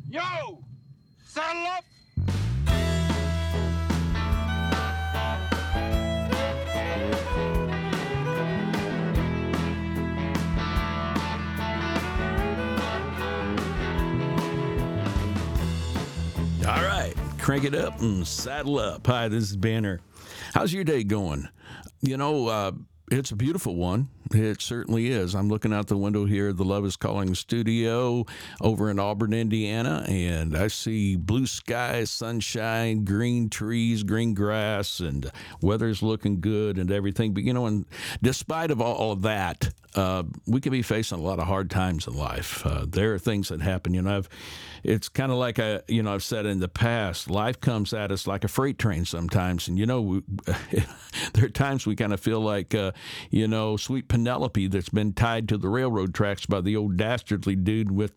Yo! Saddle up! All right, crank it up and saddle up. Hi, this is Banner. How's your day going? You know, it's a beautiful one. It certainly is. I'm looking out the window here at the Love is Calling studio over in Auburn, Indiana, and I see blue skies, sunshine, green trees, green grass, and weather's looking good and everything. But, you know, and despite of all of that, we could be facing a lot of hard times in life. There are things that happen. You know, it's kind of like I've said in the past, life comes at us like a freight train sometimes, and there are times we kind of feel like sweet Penelope that's been tied to the railroad tracks by the old dastardly dude with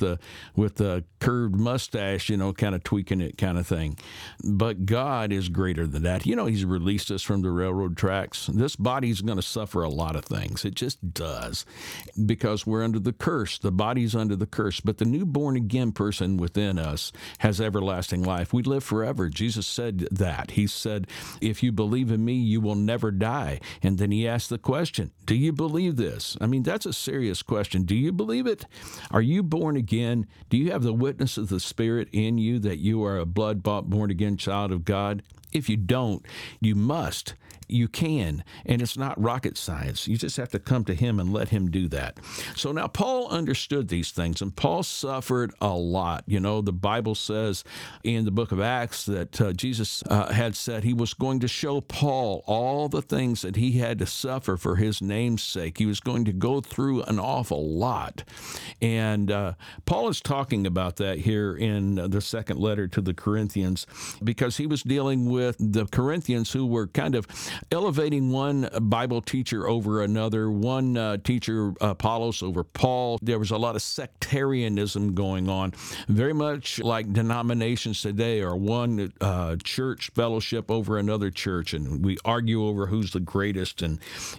the curved mustache, kind of tweaking it, kind of thing. But God is greater than that. He's released us from the railroad tracks. This body's going to suffer a lot of things. It just does, because we're under the curse. The body's under the curse, but the new born again person within us has everlasting life. We live forever. Jesus said that. He said, if you believe in me, you will never die. And then he asked the question, do you believe this? I mean, that's a serious question. Do you believe it? Are you born again? Do you have the witness of the Spirit in you that you are a blood-bought, born-again child of God? If you don't, you must. You can, and it's not rocket science. You just have to come to him and let him do that. So now Paul understood these things, and Paul suffered a lot. The Bible says in the book of Acts that Jesus had said he was going to show Paul all the things that he had to suffer for his name's sake. He was going to go through an awful lot. And Paul is talking about that here in the second letter to the Corinthians, because he was dealing with the Corinthians who were kind of elevating one Bible teacher over another, one teacher, Apollos, over Paul. There was a lot of sectarianism going on, very much like denominations today are one church fellowship over another church, and we argue over who's the greatest and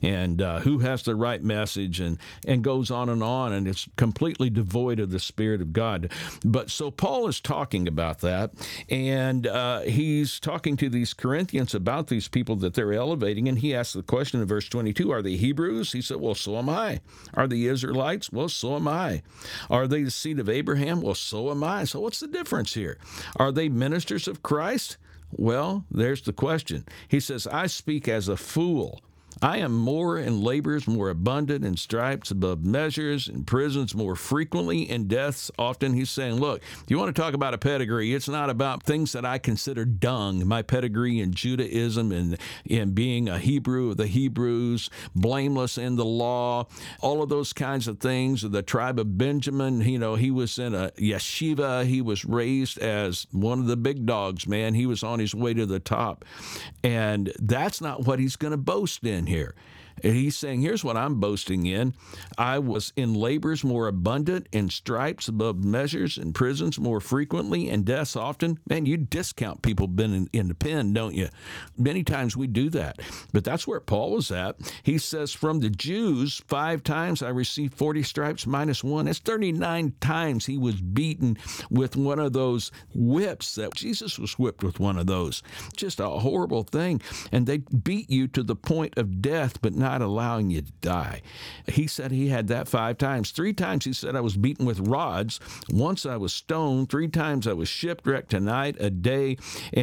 who has the right message, and goes on, and it's completely devoid of the Spirit of God. But so Paul is talking about that, and he's talking to these Corinthians about these people that they're elevating, and he asked the question in verse 22, are they Hebrews? He said, well, so am I. Are they Israelites? Well, so am I. Are they the seed of Abraham? Well, so am I. So what's the difference here? Are they ministers of Christ? Well, there's the question. He says, I speak as a fool. I am more in labors more abundant, in stripes above measures, in prisons more frequently, in deaths often. He's saying, look, if you want to talk about a pedigree, it's not about things that I consider dung. My pedigree in Judaism and in being a Hebrew of the Hebrews, blameless in the law, all of those kinds of things. The tribe of Benjamin, he was in a yeshiva. He was raised as one of the big dogs, man. He was on his way to the top. And that's not what he's going to boast in here. He's saying, here's what I'm boasting in. I was in labors more abundant, in stripes above measures, in prisons more frequently, and deaths often. Man, you discount people being in the pen, don't you? Many times we do that. But that's where Paul was at. He says, from the Jews, 5 times I received 40 stripes minus 1. That's 39 times he was beaten with one of those whips that Jesus was whipped with one of those. Just a horrible thing. And they beat you to the point of death, but not allowing you to die. He said he had that 5 times. 3 times he said I was beaten with rods. Once I was stoned. 3 times I was shipwrecked. Tonight, a day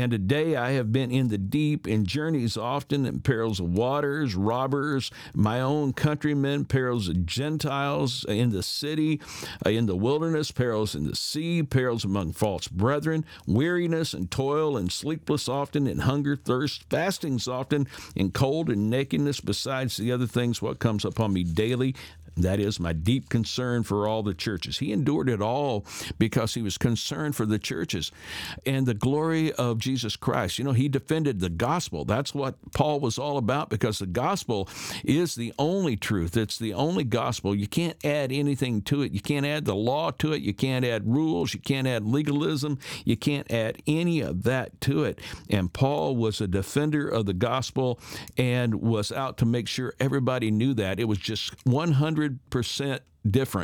I have been in the deep, in journeys often, in perils of waters, robbers, my own countrymen, perils of Gentiles, in the city, in the wilderness, perils in the sea, perils among false brethren, weariness and toil and sleepless often, in hunger, thirst, fastings often, in cold and nakedness, besides the other things what comes upon me daily. That is my deep concern for all the churches. He endured it all because he was concerned for the churches and the glory of Jesus Christ. He defended the gospel. That's what Paul was all about, because the gospel is the only truth. It's the only gospel. You can't add anything to it. You can't add the law to it. You can't add rules. You can't add legalism. You can't add any of that to it. And Paul was a defender of the gospel and was out to make sure everybody knew that. It was just 100% different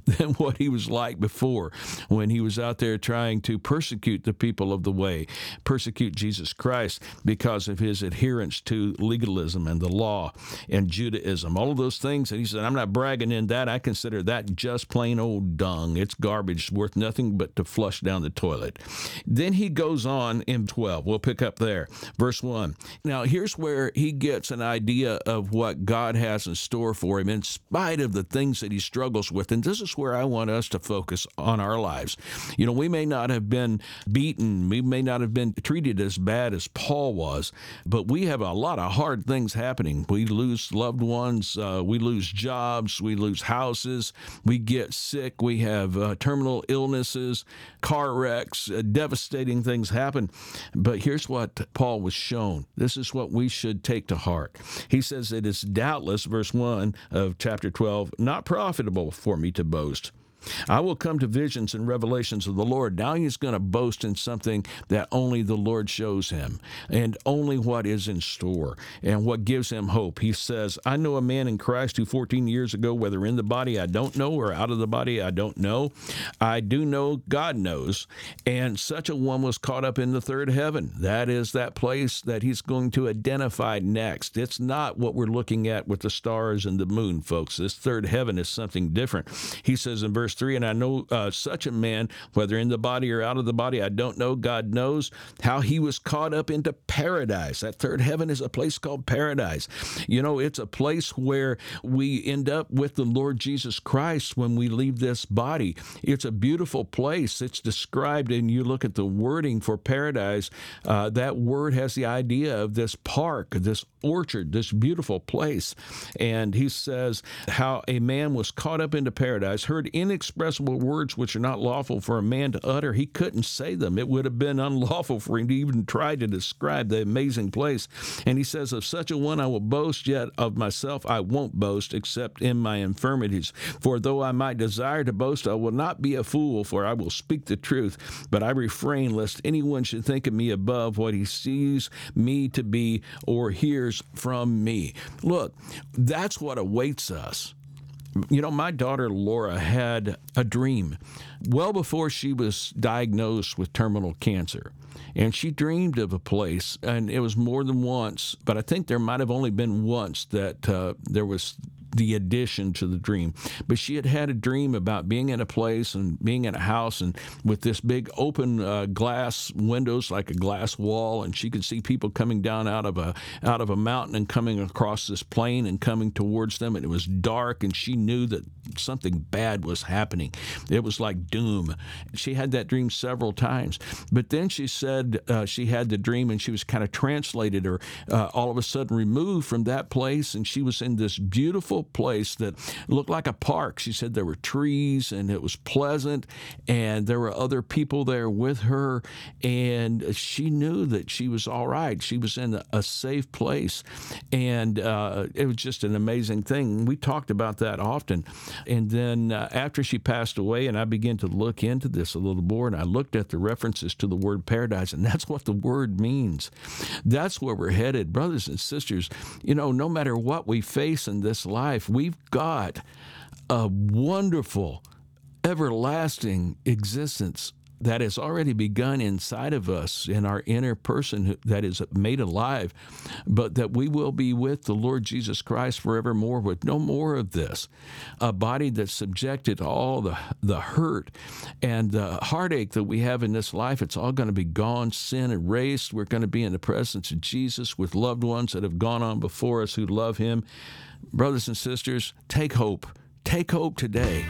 than what he was like before when he was out there trying to persecute the people of the way, persecute Jesus Christ because of his adherence to legalism and the law and Judaism, all of those things. And he said, I'm not bragging in that. I consider that just plain old dung. It's garbage, worth nothing but to flush down the toilet. Then he goes on in 12. We'll pick up there. Verse 1. Now, here's where he gets an idea of what God has in store for him in spite of the things that he struggles with. And this is where I want us to focus on our lives. You know, we may not have been beaten. We may not have been treated as bad as Paul was, but we have a lot of hard things happening. We lose loved ones. We lose jobs. We lose houses. We get sick. We have terminal illnesses, car wrecks, devastating things happen. But here's what Paul was shown. This is what we should take to heart. He says, it is doubtless, verse 1 of chapter 12, not profitable for me to boast. I will come to visions and revelations of the Lord. Now he's going to boast in something that only the Lord shows him and only what is in store and what gives him hope. He says, I know a man in Christ who 14 years ago, whether in the body I don't know or out of the body I don't know, I do know God knows, and such a one was caught up in the third heaven. That is that place that he's going to identify next. It's not what we're looking at with the stars and the moon, folks. This third heaven is something different. He says in verse 3, and I know such a man, whether in the body or out of the body, I don't know, God knows, how he was caught up into paradise. That third heaven is a place called paradise. You know, it's a place where we end up with the Lord Jesus Christ when we leave this body. It's a beautiful place. It's described, and you look at the wording for paradise, that word has the idea of this park, this orchard, this beautiful place. And he says how a man was caught up into paradise, heard inexpressible words which are not lawful for a man to utter. He couldn't say them. It would have been unlawful for him to even try to describe the amazing place. And he says, of such a one I will boast, yet of myself I won't boast, except in my infirmities. For though I might desire to boast, I will not be a fool, for I will speak the truth. But I refrain lest anyone should think of me above what he sees me to be or hears from me. Look, that's what awaits us. You know, my daughter Laura had a dream well before she was diagnosed with terminal cancer. And she dreamed of a place, and it was more than once, but I think there might have only been once that there was the addition to the dream. But she had a dream about being in a place and being in a house and with this big open glass windows, like a glass wall, and she could see people coming down out of a mountain and coming across this plain and coming towards them, and it was dark, and she knew that something bad was happening. It was like doom. She had that dream several times. But then she said she had the dream, and she was kind of translated or all of a sudden removed from that place, and she was in this beautiful place that looked like a park. She said there were trees and it was pleasant, and there were other people there with her, and she knew that she was all right. She was in a safe place, and it was just an amazing thing. We talked about that often. And then after she passed away, and I began to look into this a little more, and I looked at the references to the word paradise, and that's what the word means. That's where we're headed. Brothers and sisters, you know, no matter what we face in this life, we've got a wonderful, everlasting existence that has already begun inside of us, in our inner person that is made alive, but that we will be with the Lord Jesus Christ forevermore with no more of this. A body that's subjected to all the hurt and the heartache that we have in this life, it's all going to be gone, sin erased. We're going to be in the presence of Jesus with loved ones that have gone on before us who love him. Brothers and sisters, take hope. Take hope today.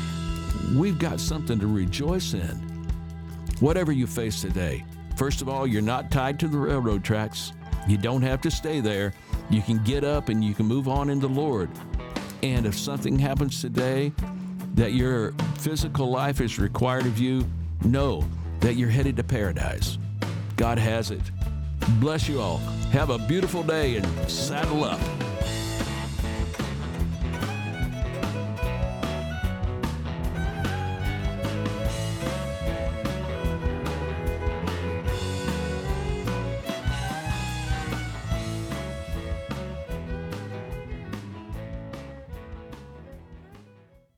We've got something to rejoice in. Whatever you face today, first of all, you're not tied to the railroad tracks. You don't have to stay there. You can get up and you can move on in the Lord. And if something happens today that your physical life is required of you, know that you're headed to paradise. God has it. Bless you all. Have a beautiful day and saddle up.